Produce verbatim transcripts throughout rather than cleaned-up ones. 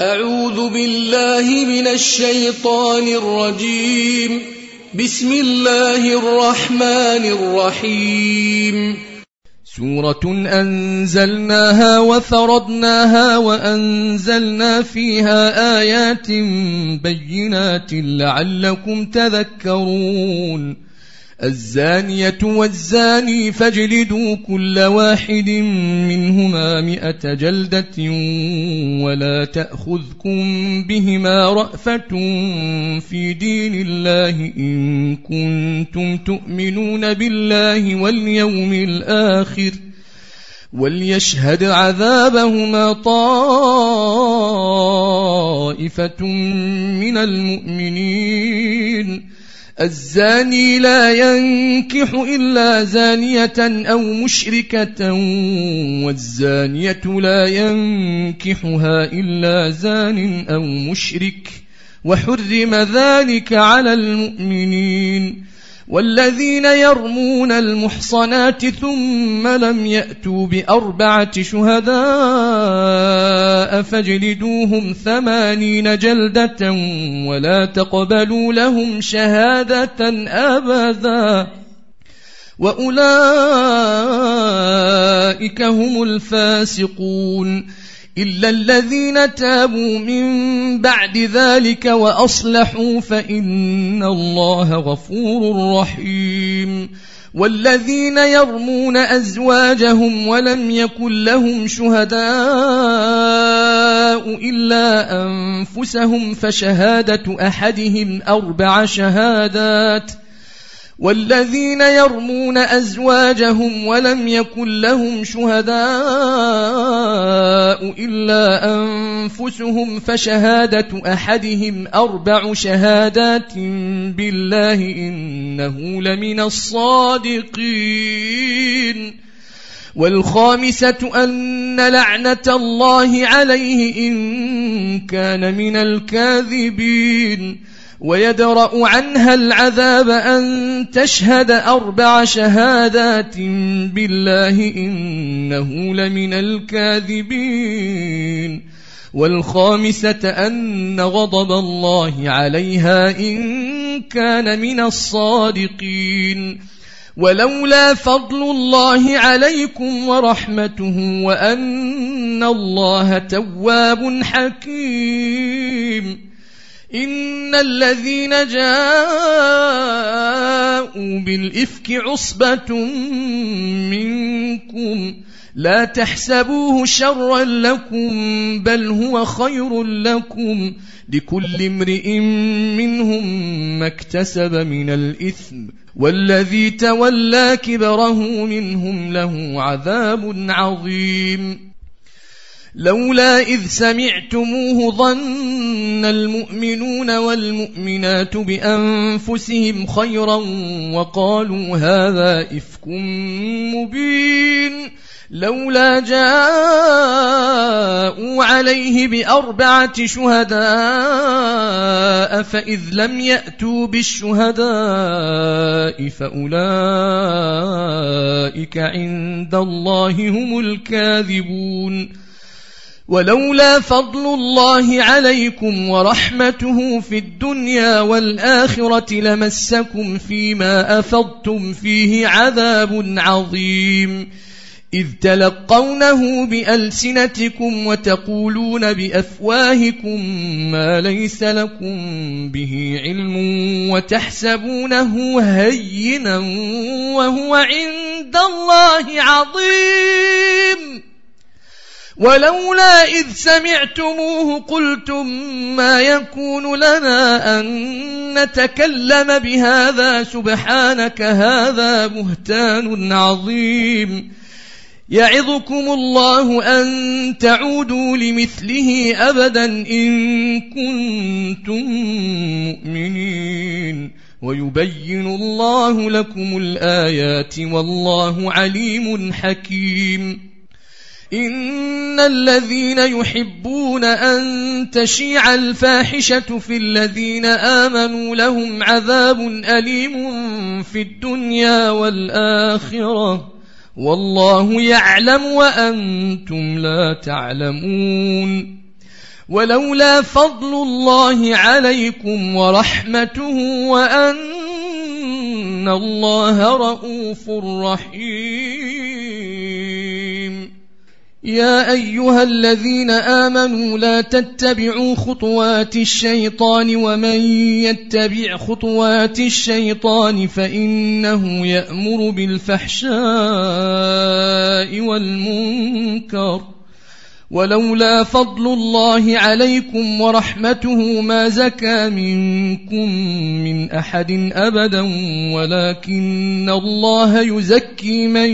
أعوذ بالله من الشيطان الرجيم. بسم الله الرحمن الرحيم. سورة أنزلناها وفرضناها وأنزلنا فيها آيات بينات لعلكم تذكرون. الزانية والزاني فاجلدوا كل واحد منهما مئة جلدة ولا تأخذكم بهما رأفة في دين الله إن كنتم تؤمنون بالله واليوم الآخر وليشهد عذابهما طائفة من المؤمنين. الزاني لا ينكح إلا زانية أو مشركة والزانية لا ينكحها إلا زان أو مشرك وحرم ذلك على المؤمنين. والذين يرمون المحصنات ثم لم يأتوا بأربعة شهداء فاجلدوهم ثمانين جلدة ولا تقبلوا لهم شهادة أبدا وأولئك هم الفاسقون إلا الذين تابوا من بعد ذلك وأصلحوا فإن الله غفور رحيم. والذين يرمون أزواجهم ولم يكن لهم شهداء إلا أنفسهم فشهادة أحدهم أربع شهادات والذين يرمون أزواجهم ولم يكن لهم شهداء إلا أنفسهم فشهادة أحدهم أربع شهادات بالله إنه لمن الصادقين. والخامسة أن لعنة الله عليه إن كان من الكاذبين. ويدرأ عنها العذاب أن تشهد أربع شهادات بالله إنه لمن الكاذبين. والخامسة أن غضب الله عليها إن كان من الصادقين. ولولا فضل الله عليكم ورحمته وأن الله تواب حكيم. إن الذين جاءوا بالإفك عصبة منكم لا تحسبوه شرا لكم بل هو خير لكم لكل امرئ منهم ما اكتسب من الإثم والذي تولى كبره منهم له عذاب عظيم. لولا إذ سمعتموه ظن المؤمنون والمؤمنات بأنفسهم خيرا وقالوا هذا إفك مبين. لولا جاءوا عليه بأربعة شهداء فإذ لم يأتوا بالشهداء فأولئك عند الله هم الكاذبون. ولولا فضل الله عليكم ورحمته في الدنيا والآخرة لمسكم فيما أفضتم فيه عذاب عظيم إذ تلقونه بألسنتكم وتقولون بأفواهكم ما ليس لكم به علم وتحسبونه هينا وهو عند الله عظيم. ولولا إذ سمعتموه قلتم ما يكون لنا أن نتكلم بهذا سبحانك هذا بهتان عظيم. يعظكم الله أن تعودوا لمثله أبدا إن كنتم مؤمنين ويبين الله لكم الآيات والله عليم حكيم. إن الذين يحبون أن تشيع الفاحشة في الذين آمنوا لهم عذاب أليم في الدنيا والآخرة والله يعلم وأنتم لا تعلمون. ولولا فضل الله عليكم ورحمته وأن الله رؤوف رحيم. يا أيها الذين آمنوا لا تتبعوا خطوات الشيطان ومن يتبع خطوات الشيطان فإنه يأمر بالفحشاء والمنكر ولولا فضل الله عليكم ورحمته ما زكى منكم من أحد أبدا ولكن الله يزكي من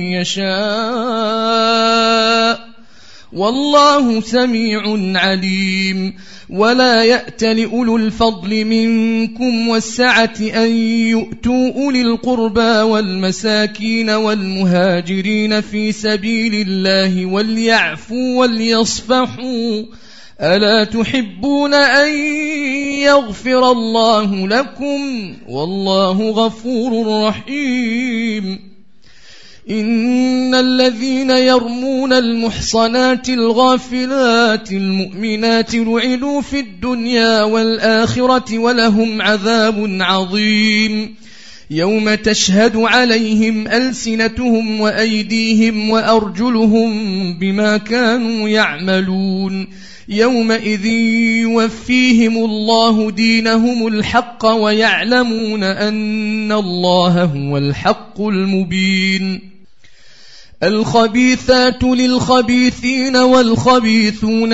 يشاء والله سميع عليم. ولا يأت لأولو الفضل منكم والسعة أن يؤتوا أولي القربى والمساكين والمهاجرين في سبيل الله وليعفوا وليصفحوا ألا تحبون أن يغفر الله لكم والله غفور رحيم. إن الذين يرمون المحصنات الغافلات المؤمنات لعنوا في الدنيا والآخرة ولهم عذاب عظيم. يوم تشهد عليهم ألسنتهم وأيديهم وأرجلهم بما كانوا يعملون يومئذ يوفيهم الله دينهم الحق ويعلمون أن الله هو الحق المبين. الخبيثات للخبيثين والخبيثون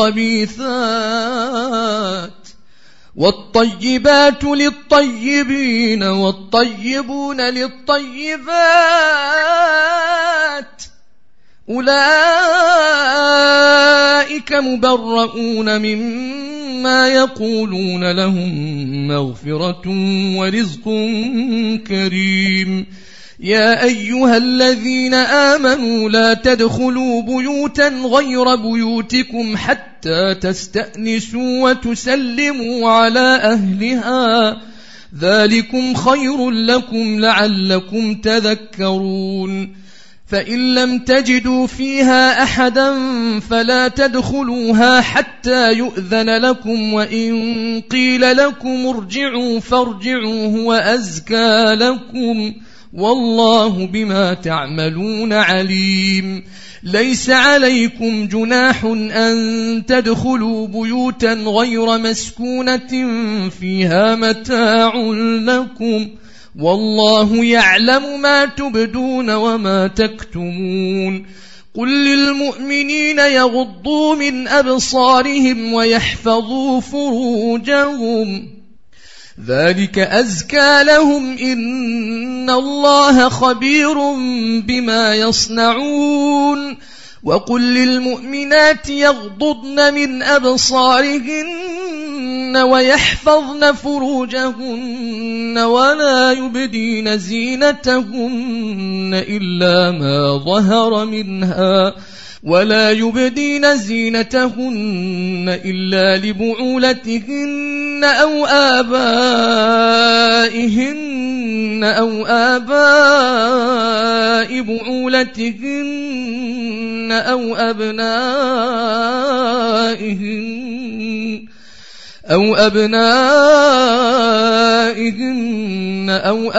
للخبيثات والطيبات للطيبين والطيبون للطيبات أولئك مبرؤون مما يقولون لهم مغفرة ورزق كريم. يا أيها الذين آمنوا لا تدخلوا بيوتا غير بيوتكم حتى تستأنسوا وتسلموا على أهلها ذلكم خير لكم لعلكم تذكرون. فإن لم تجدوا فيها أحدا فلا تدخلوها حتى يؤذن لكم وإن قيل لكم ارجعوا فارجعوا هو أزكى لكم والله بما تعملون عليم. ليس عليكم جناح أن تدخلوا بيوتا غير مسكونة فيها متاع لكم والله يعلم ما تبدون وما تكتمون. قل للمؤمنين يغضوا من أبصارهم ويحفظوا فروجهم ذلك أزكى لهم إن الله خبير بما يصنعون. وقل للمؤمنات يغضضن من أبصارهن ويحفظن فروجهن ولا يبدين زينتهن إلا ما ظهر منها ولا يبدين زينتهن إلا لبعولتهن أو آبائهن أو آباء بعولتهن أو أبنائهن أو أبنائهن أو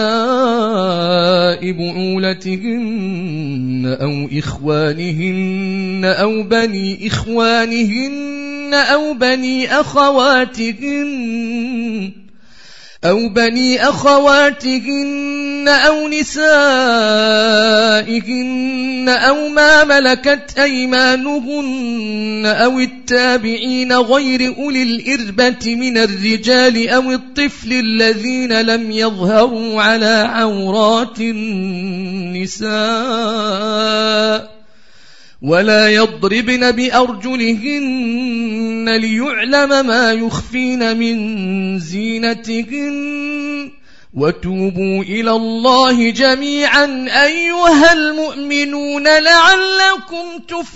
أبناء بعولتهن أو إخوانهن أو بني إخوانهن أو بني أخواتهن أو بني أخواتهن أو نسائهن أو ما ملكت أيمانهن أو التابعين غير أولي الإربة من الرجال أو الطفل الذين لم يظهروا على عورات النساء ولا يضربن بأرجلهن ليعلم ما يخفين من زينتهن وتوبوا إلى الله جميعا أيها المؤمنون لعلكم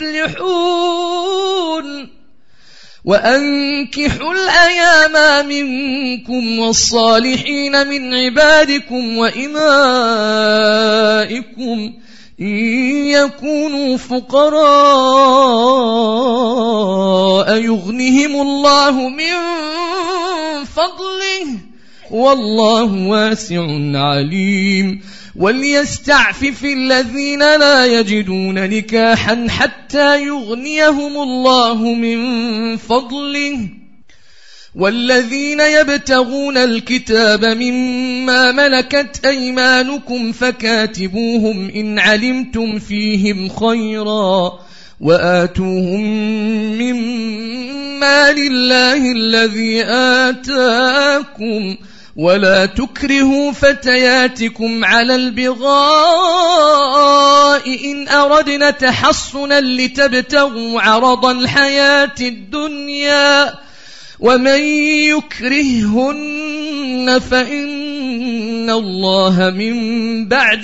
تفلحون. وأنكحوا الأيام منكم والصالحين من عبادكم وإمائكم إن يكونوا فقراء يغنهم الله من فضله والله واسع عليم وليستعفف الذين لا يجدون نكاحا حتى يغنيهم الله من فضله والذين يبتغون الكتاب مما ملكت أيمانكم فكاتبوهم إن علمتم فيهم خيرا وآتوهم مما لله الذي آتاكم ولا تكرهوا فتياتكم على البغاء إن أردنا تحصنا لتبتغوا عرض الحياة الدنيا ومن يكرههن فإن الله من بعد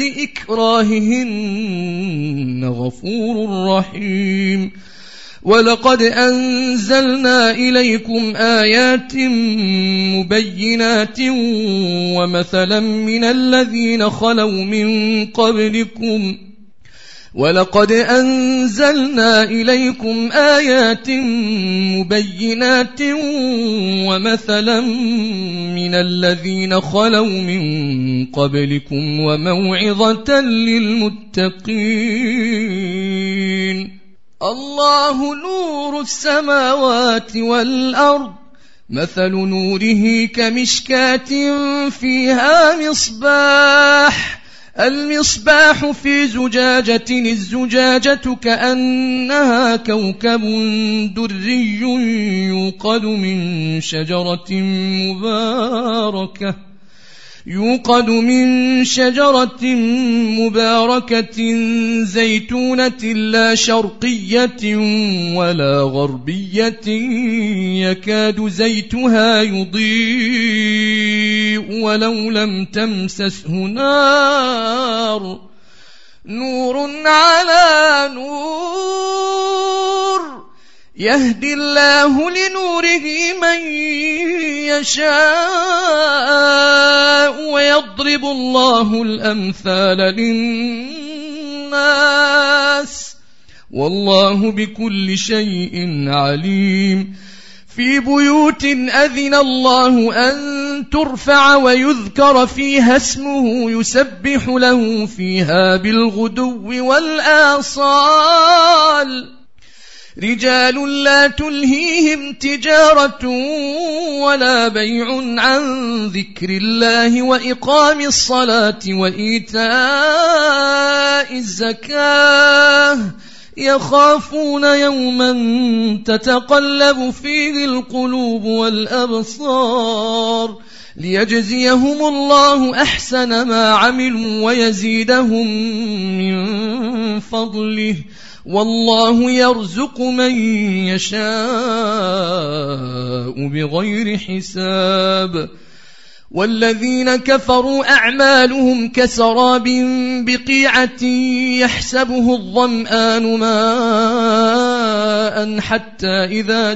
إكراههن غفور رحيم ولقد أنزلنا إليكم آيات مبينات ومثلا من الذين خلوا من قبلكم ولقد أنزلنا إليكم آيات مبينات ومثلا من الذين خلوا من قبلكم وموعظة للمتقين الله نور السماوات والأرض مثل نوره كمشكاة فيها مصباح المصباح في زجاجة الزجاجة كأنها كوكب دري يوقد من شجرة مباركة يوقد من شجرة مباركة زيتونة لا شرقية ولا غربية يكاد زيتها يضيء ولو لم تمسسه نار نور على نور يهدي الله لنوره من يشاء ويضرب الله الأمثال للناس والله بكل شيء عليم في بيوت أذن الله أن ترفع ويذكر فيها اسمه يسبح له فيها بالغدو والآصال رجال لا تلهيهم تجارة ولا بيع عن ذكر الله وإقام الصلاة وإيتاء الزكاة يخافون يوما تتقلب فيه القلوب والأبصار ليجزيهم الله أحسن ما عملوا ويزيدهم من فضله والله يرزق من يشاء بغير حساب والذين كفروا أعمالهم كسراب بقيعة يحسبه الظمآن ماء حتى إذا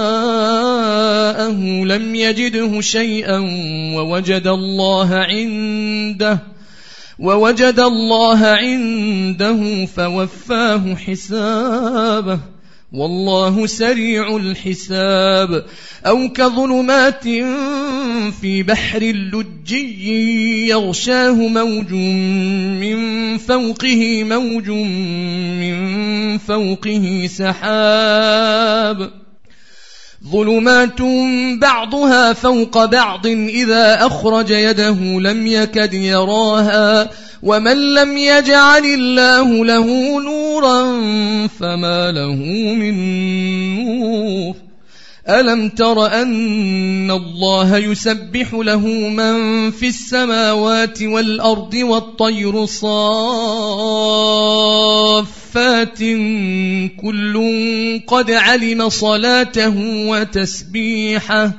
جاءه لم يجده شيئا ووجد الله عنده ووجد الله عنده فوفاه حسابه والله سريع الحساب أو كظلمات في بحر اللجي يغشاه موج من فوقه موج من فوقه سحاب ظلمات بعضها فوق بعض إذا أخرج يده لم يكد يراها ومن لم يجعل الله له نورا فما له من نور ألم تر أن الله يسبح له من في السماوات والأرض والطير صافات كل قد علم صلاته وتسبيحه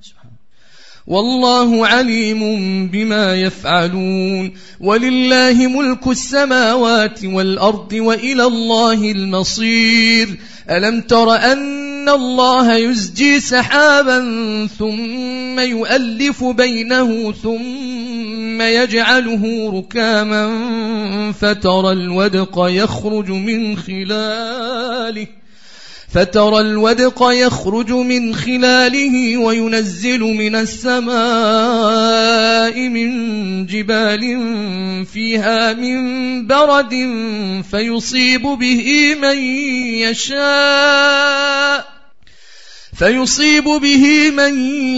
والله عليم بما يفعلون ولله ملك السماوات والأرض وإلى الله المصير ألم تر أن الله يزجي سحابا ثم يؤلف بينه ثم ثم يجعله ركاما فترى الودق يخرج من خلاله فترى الودق يخرج من خلاله وينزل من السماء من جبال فيها من برد فيصيب به من يشاء فيصيب به من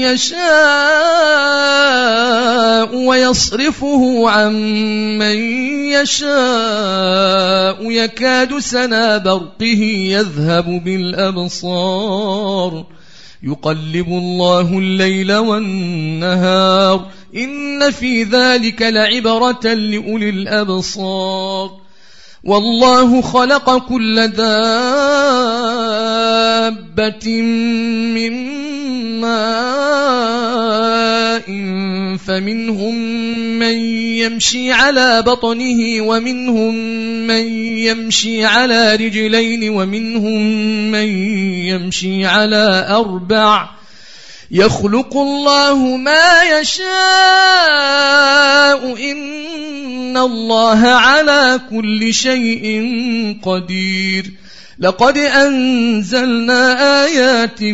يشاء ويصرفه عن من يشاء يكاد سنا برقه يذهب بالأبصار يقلب الله الليل والنهار إن في ذلك لعبرة لأولي الأبصار والله خلق كل دابة من ماء فمنهم من يمشي على بطنه ومنهم من يمشي على رجلين ومنهم من يمشي على أربع يخلق الله ما يشاء إن الله على كل شيء قدير لقد أنزلنا آيات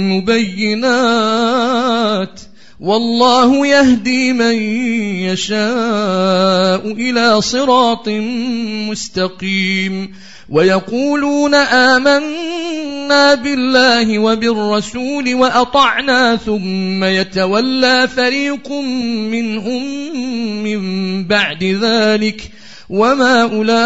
مبينات والله يهدي من يشاء إلى صراط مستقيم ويقولون آمنا بالله وبالرسول وأطعنا ثم يتولى فريق منهم من بعد ذلك وما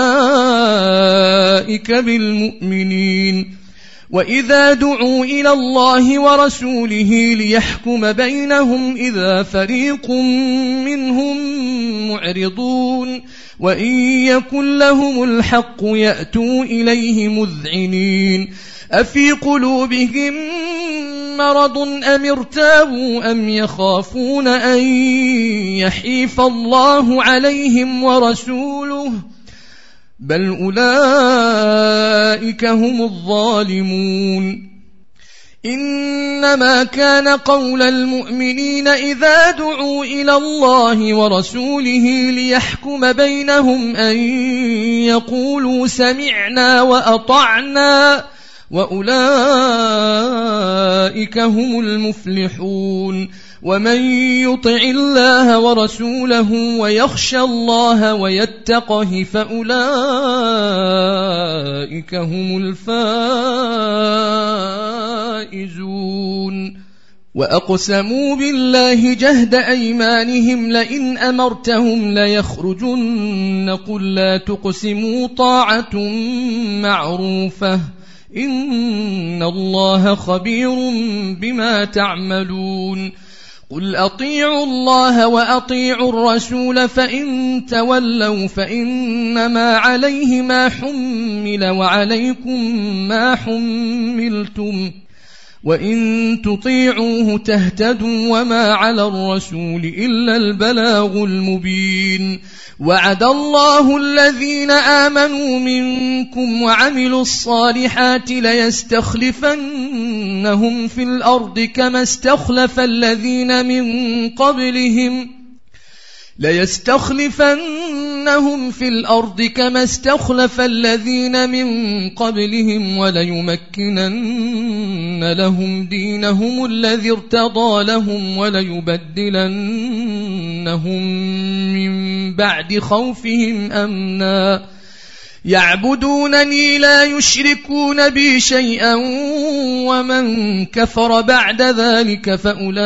أولئك بالمؤمنين وإذا دعوا إلى الله ورسوله ليحكم بينهم إذا فريق منهم معرضون وإن يكن لهم الحق يأتوا إليه مذعنين أفي قلوبهم مرض أم ارتابوا أم يخافون أن يحيف الله عليهم ورسوله بل أولئك هم الظالمون إنما كان قول المؤمنين إذا دعوا إلى الله ورسوله ليحكم بينهم أن يقولوا سمعنا وأطعنا وأولئك هم المفلحون ومن يطع الله ورسوله ويخشى الله ويتقه فأولئك هم الفائزون وأقسموا بالله جهد أيمانهم لئن أمرتهم ليخرجن قل لا تقسموا طاعة معروفة إن الله خبير بما تعملون قل أطيعوا الله وأطيعوا الرسول فإن تولوا فإنما عليه ما حمل وعليكم ما حملتم وإن تطيعوه تهتدوا وما على الرسول إلا البلاغ المبين وعد الله الذين آمنوا منكم وعملوا الصالحات ليستخلفنهم في الأرض كما استخلف الذين من قبلهم ليستخلفنهم في الأرض كما استخلف الذين من قبلهم وليمكنن لهم دينهم الذي ارتضى لهم وليبدلنهم من بعد خوفهم أمنا يعبدونني لا يشركون بي شيئا ومن كفر بعد ذلك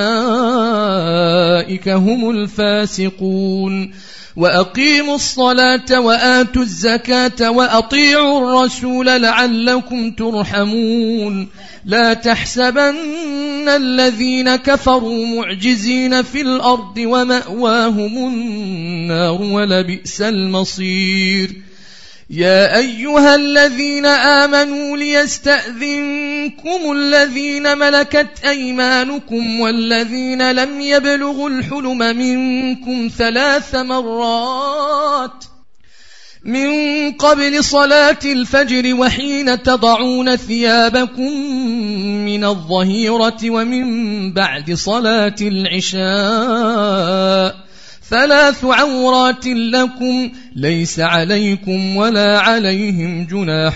فأولئك هم الفاسقون وأقيموا الصلاة وآتوا الزكاة وأطيعوا الرسول لعلكم ترحمون لا تحسبن الذين كفروا معجزين في الأرض ومأواهم النار ولبئس المصير يا أيها الذين آمنوا ليستأذنكم الذين ملكت أيمانكم والذين لم يبلغوا الحلم منكم ثلاث مرات من قبل صلاة الفجر وحين تضعون ثيابكم من الظهيرة ومن بعد صلاة العشاء ثلاث عورات لكم ليس عليكم ولا عليهم جناح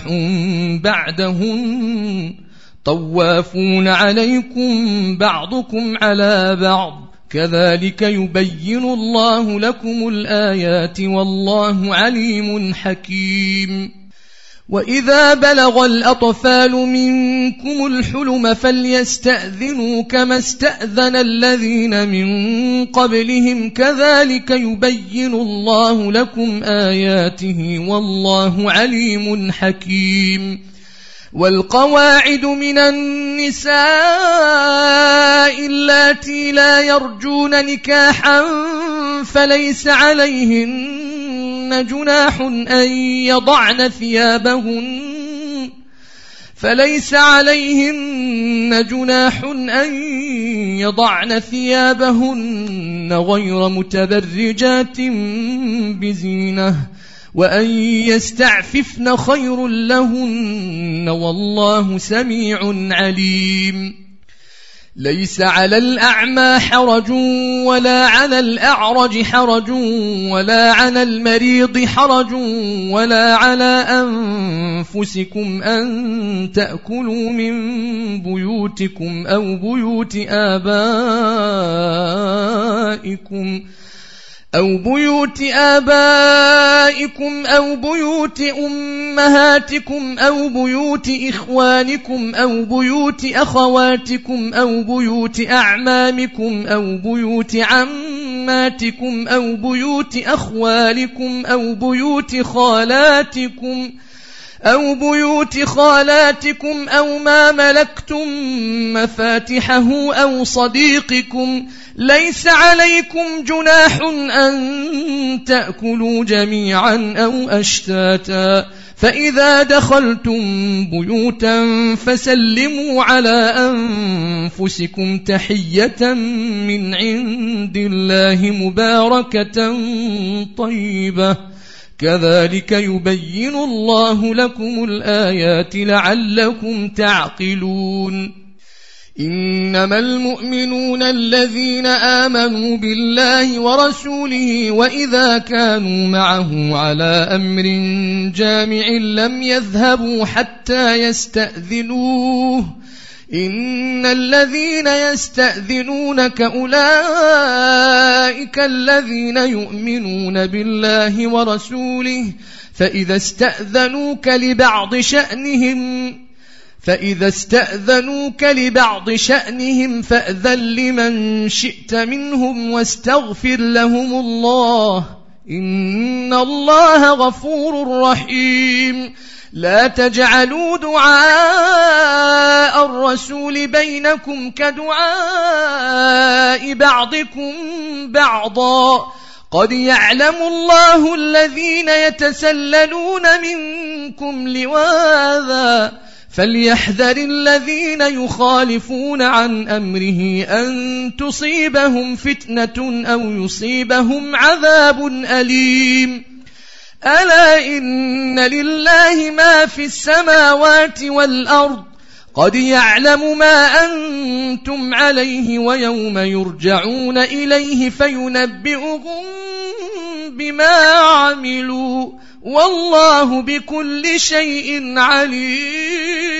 بعدهن طوافون عليكم بعضكم على بعض كذلك يبين الله لكم الآيات والله عليم حكيم. وإذا بلغ الأطفال منكم الحلم فليستأذنوا كما استأذن الذين من قبلهم كذلك يبين الله لكم آياته والله عليم حكيم. والقواعد من النساء اللاتي لا يرجون نكاحا فليس عليهن جناح أن يضعن ثيابهن فليس عليهن جناح أن يضعن ثيابهن غير متبرجات بزينة وأن يستعففن خير لهن والله سميع عليم. ليس على الأعمى حرج ولا على الأعرج حرج ولا على المريض حرج ولا على أنفسكم أن تأكلوا من بيوتكم أو بيوت آبائكم أو بيوت آبائكم أو بيوت أمهاتكم أو بيوت إخوانكم أو بيوت أخواتكم أو بيوت أعمامكم أو بيوت عماتكم أو بيوت أخوالكم أو بيوت خالاتكم أو بيوت خالاتكم أو ما ملكتم مفاتحه أو صديقكم ليس عليكم جناح أن تأكلوا جميعا أو أشتاتا فإذا دخلتم بيوتا فسلموا على أنفسكم تحية من عند الله مباركة طيبة كذلك يبين الله لكم الآيات لعلكم تعقلون. إنما المؤمنون الذين آمنوا بالله ورسوله وإذا كانوا معه على أمر جامع لم يذهبوا حتى يستأذنوه إن الذين يستأذنونك أولئك الذين يؤمنون بالله ورسوله فإذا استأذنوك لبعض شأنهم فإذا استأذنوك لبعض شأنهم فأذن لمن شئت منهم واستغفر لهم الله إن الله غفور رحيم. لا تجعلوا دعاء الرسول بينكم كدعاء بعضكم بعضا قد يعلم الله الذين يتسللون منكم لواذا فليحذر الذين يخالفون عن أمره أن تصيبهم فتنة أو يصيبهم عذاب أليم. ألا إن لله ما في السماوات والأرض قد يعلم ما أنتم عليه ويوم يرجعون إليه فينبئهم بما عملوا والله بكل شيء عليم.